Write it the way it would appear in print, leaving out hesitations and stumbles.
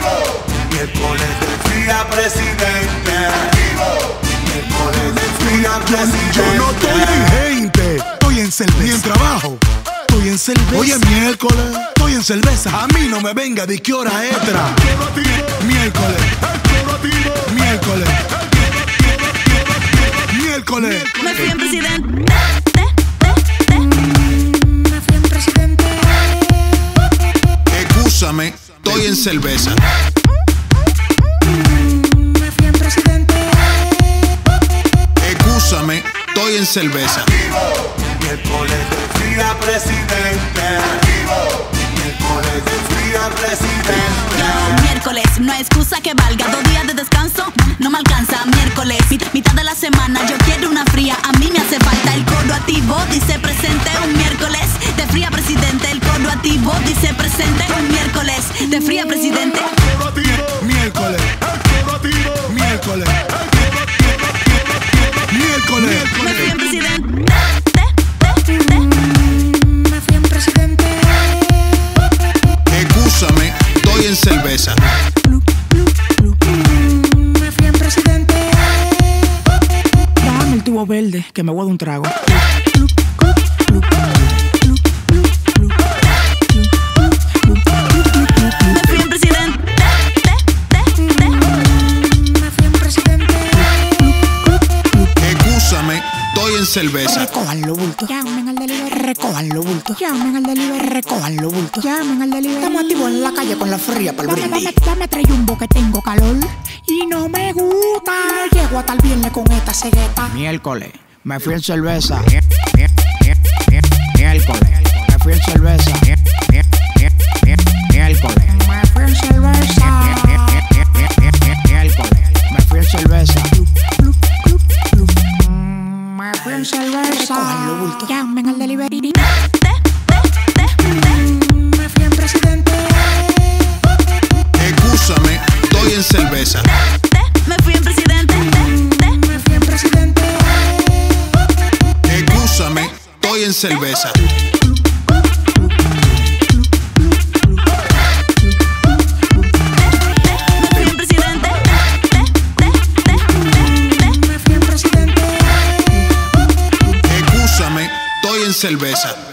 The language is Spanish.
Miércoles de fría presidente. Miércoles de fría presidente. Yo no estoy en gente, estoy en cerveza. Ni en trabajo, estoy en cerveza. Hoy es miércoles, estoy en cerveza. A mí no me venga de qué hora extra. Miércoles, miércoles, miércoles. Me fui en presidente. Me fui en presidente. Excúsame, estoy en cerveza. Me fui en presidente. Excúsame, estoy en cerveza. Miércoles de fría presidente. Miércoles de fría presidente. Miércoles, no hay excusa que valga. 2 días de descanso no me alcanza. Miércoles, mitad de la semana, yo quiero una fría. A mí me hace falta el coro activo. Dice presente un miércoles de fría presidente. El coro activo dice presente un miércoles de fría presidente. Miércoles, miércoles, miércoles. Me fui en presidente. Me fui en presidente. Excúsame, estoy en cerveza. Me fui en presidente. Dame el tubo verde, que me voy a dar un trago. Me fui en presidente. Me fui en presidente. Excúsame, estoy en cerveza. Recojan los bultos. Llamen al delivery. Recojan los bultos. Llamen al delivery. Recojan los bultos. Llamen al delivery. Estamos activos en la calle con la fría para el brindis. Dame 3 jumbo que tengo calor y no me gusta. No llego hasta el viernes con esta cegueta. Miércoles, me fui en cerveza. Miércoles, me fui en cerveza. Miércoles, Me fui en cerveza. miércoles, me fui en cerveza. Me fui en cerveza. Recojan los bultos. Llamen al delivery. Me fui en presidente. Excúsame, estoy en cerveza. Me fui en presidente. Me fui en presidente. Excúsame, estoy en cerveza. Me fui en presidente. Me fui en presidente. Excúsame, estoy en cerveza.